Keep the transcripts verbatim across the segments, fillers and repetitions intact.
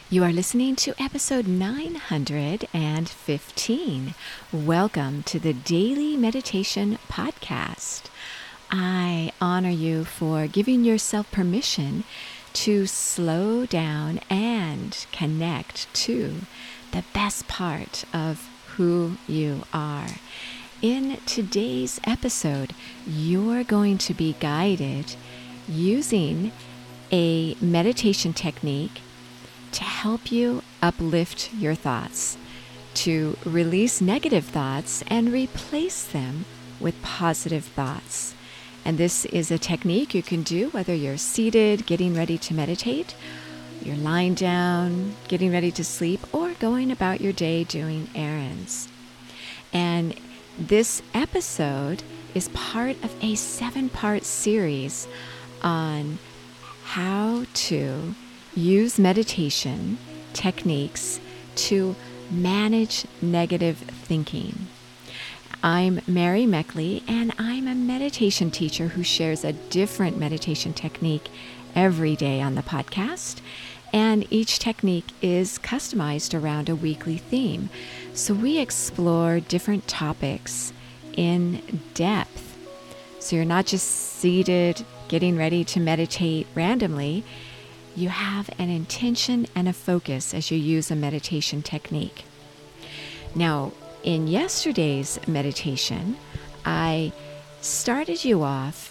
You are listening to episode nine hundred fifteen. Welcome to the Daily Meditation Podcast. I honor you for giving yourself permission to slow down and connect to the best part of who you are. In today's episode, you're going to be guided using a meditation technique to help you uplift your thoughts, to release negative thoughts and replace them with positive thoughts. And this is a technique you can do whether you're seated, getting ready to meditate, you're lying down, getting ready to sleep, or going about your day doing errands. And this episode is part of a seven-part series on how to use meditation techniques to manage negative thinking. I'm Mary Meckley, and I'm a meditation teacher who shares a different meditation technique every day on the podcast. And each technique is customized around a weekly theme. So we explore different topics in depth. So you're not just seated, getting ready to meditate randomly. You have an intention and a focus as you use a meditation technique. Now, in yesterday's meditation, I started you off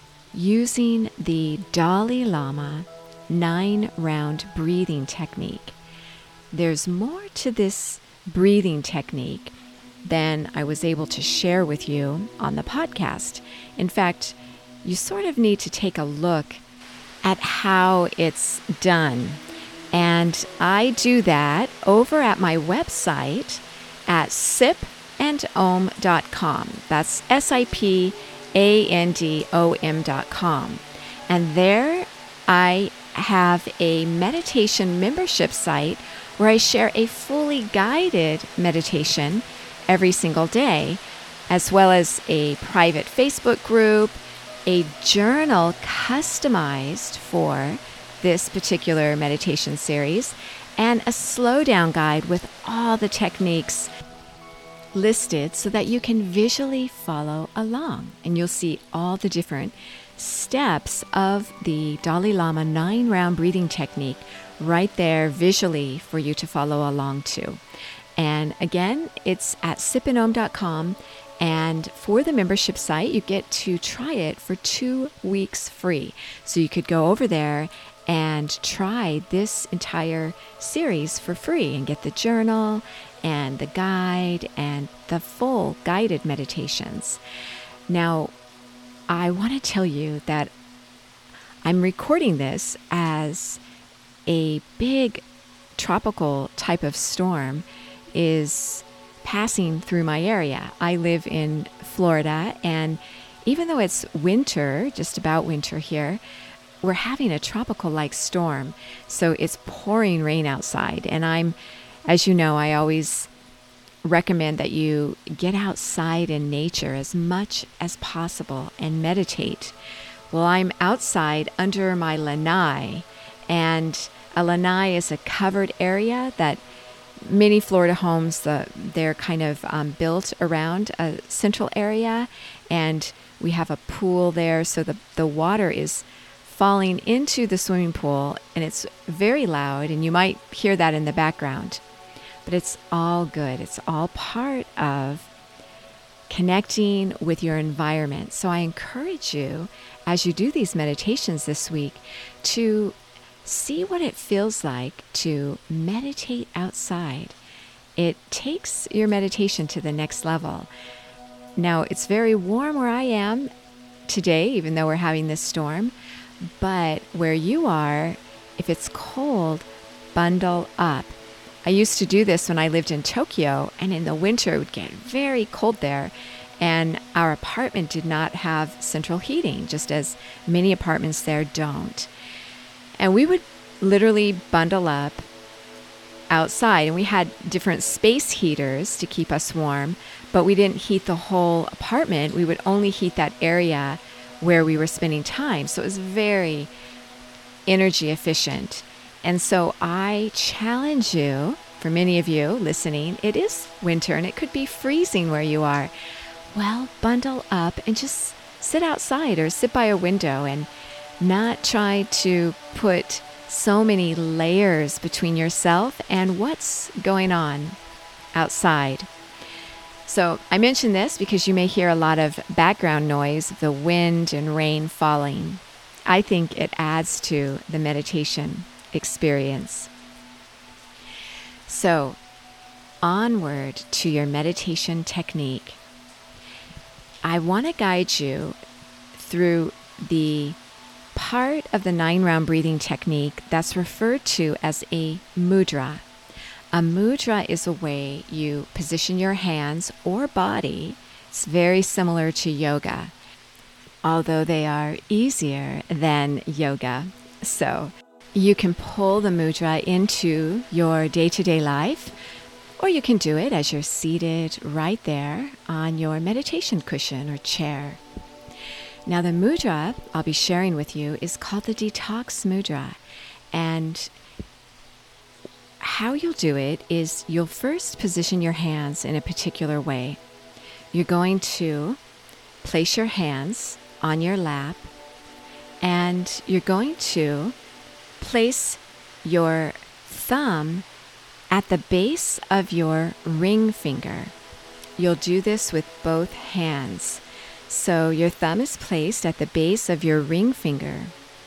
using the Dalai Lama nine-round breathing technique. There's more to this breathing technique than I was able to share with you on the podcast. In fact, you sort of need to take a look at how it's done. And I do that over at my website at sip and om dot com. That's S I P A N D O M dot com. And there I have a meditation membership site where I share a fully guided meditation every single day, as well as a private Facebook group, a journal customized for this particular meditation series, and a slowdown guide with all the techniques listed so that you can visually follow along. And you'll see all the different steps of the Dalai Lama nine-round breathing technique right there visually for you to follow along to. And again, it's at sip and om dot com. And for the membership site, you get to try it for two weeks free. So you could go over there and try this entire series for free and get the journal and the guide and the full guided meditations. Now, I want to tell you that I'm recording this as a big tropical type of storm is passing through my area. I live in Florida, and even though it's winter, just about winter here, we're having a tropical-like storm. So it's pouring rain outside. And I'm, as you know, I always recommend that you get outside in nature as much as possible and meditate. Well, I'm outside under my lanai, and a lanai is a covered area that many Florida homes, the, they're kind of um, built around a central area, and we have a pool there, so the, the water is falling into the swimming pool, and it's very loud, and you might hear that in the background. But it's all good. It's all part of connecting with your environment. So I encourage you, as you do these meditations this week, to see what it feels like to meditate outside. It takes your meditation to the next level. Now, it's very warm where I am today, even though we're having this storm. But where you are, if it's cold, bundle up. I used to do this when I lived in Tokyo, and in the winter it would get very cold there. And our apartment did not have central heating, just as many apartments there don't. And we would literally bundle up outside, and we had different space heaters to keep us warm, but we didn't heat the whole apartment. We would only heat that area where we were spending time. So it was very energy efficient. And so I challenge you, for many of you listening, it is winter and it could be freezing where you are. Well, bundle up and just sit outside or sit by a window and not try to put so many layers between yourself and what's going on outside. So I mention this because you may hear a lot of background noise, the wind and rain falling. I think it adds to the meditation experience. So onward to your meditation technique. I want to guide you through the part of the nine round breathing technique that's referred to as a mudra. A mudra is a way you position your hands or body. It's very similar to yoga, although they are easier than yoga. So you can pull the mudra into your day-to-day life, or you can do it as you're seated right there on your meditation cushion or chair. Now the mudra I'll be sharing with you is called the Detox Mudra. And how you'll do it is you'll first position your hands in a particular way. You're going to place your hands on your lap, and you're going to place your thumb at the base of your ring finger. You'll do this with both hands. So your thumb is placed at the base of your ring finger.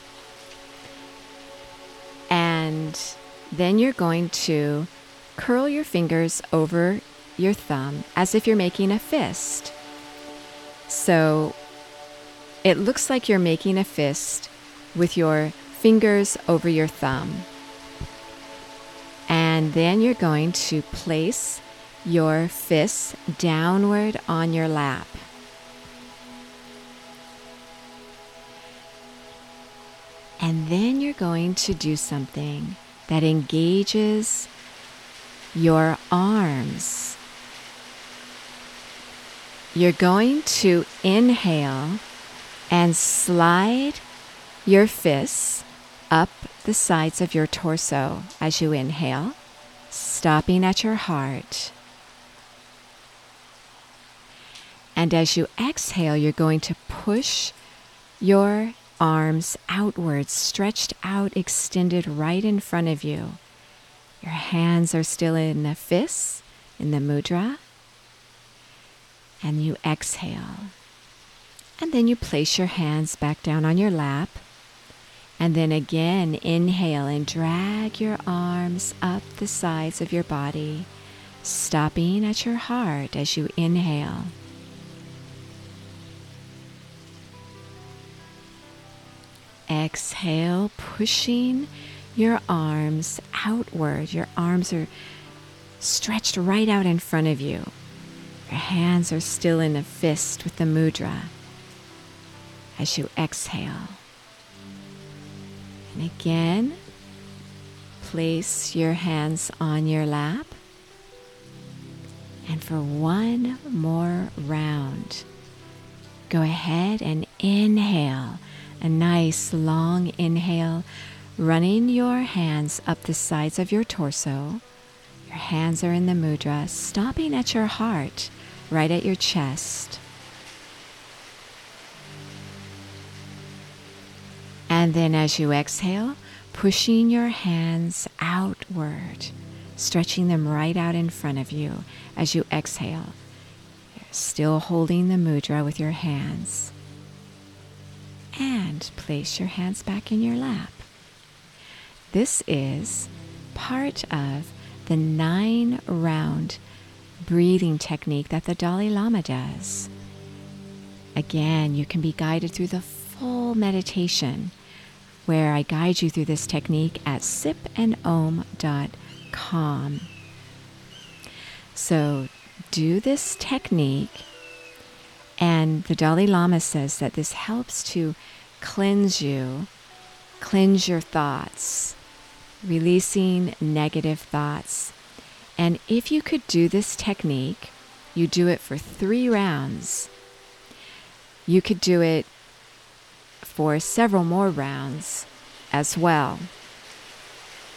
And then you're going to curl your fingers over your thumb as if you're making a fist. So it looks like you're making a fist with your fingers over your thumb. And then you're going to place your fists downward on your lap. And then you're going to do something that engages your arms. You're going to inhale and slide your fists up the sides of your torso as you inhale, stopping at your heart. And as you exhale, you're going to push your arms outwards, stretched out, extended right in front of you. Your hands are still in the fists, in the mudra. And you exhale. And then you place your hands back down on your lap. And then again, inhale and drag your arms up the sides of your body, stopping at your heart as you inhale. Exhale, pushing your arms outward. Your arms are stretched right out in front of you. Your hands are still in a fist with the mudra as you exhale. And again, place your hands on your lap. And for one more round, go ahead and inhale. A nice long inhale, running your hands up the sides of your torso. Your hands are in the mudra, stopping at your heart, right at your chest. And then as you exhale, pushing your hands outward, stretching them right out in front of you as you exhale. You're still holding the mudra with your hands. And place your hands back in your lap. This is part of the nine round breathing technique that the Dalai Lama does. Again, you can be guided through the full meditation, where I guide you through this technique at sip and om dot com. So do this technique. And the Dalai Lama says that this helps to cleanse you, cleanse your thoughts, releasing negative thoughts. And if you could do this technique, you do it for three rounds. You could do it for several more rounds as well.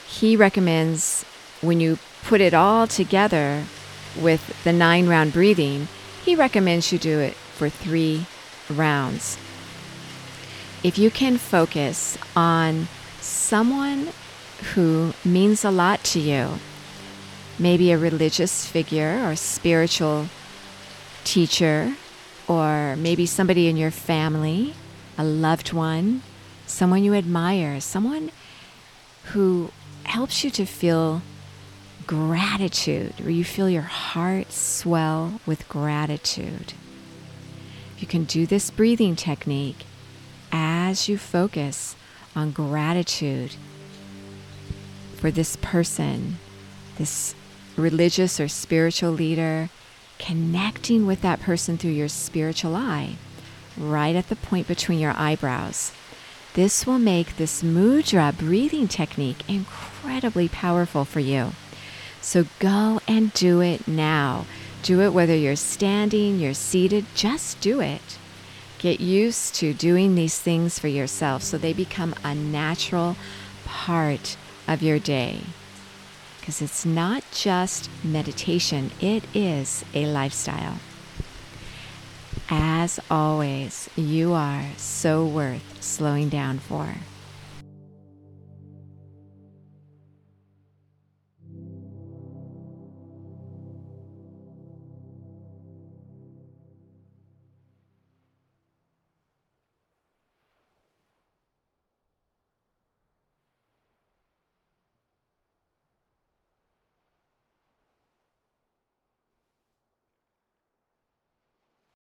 he recommends when you put it all together with the nine round breathing, he recommends you do it for three rounds. If you can focus on someone who means a lot to you, maybe a religious figure or spiritual teacher, or maybe somebody in your family, a loved one, someone you admire, someone who helps you to feel gratitude, where you feel your heart swell with gratitude. You can do this breathing technique as you focus on gratitude for this person, this religious or spiritual leader, connecting with that person through your spiritual eye, right at the point between your eyebrows. This will make this mudra breathing technique incredibly powerful for you. So go and do it now. Do it whether you're standing, you're seated, just do it. Get used to doing these things for yourself so they become a natural part of your day. Because it's not just meditation, it is a lifestyle. As always, you are so worth slowing down for.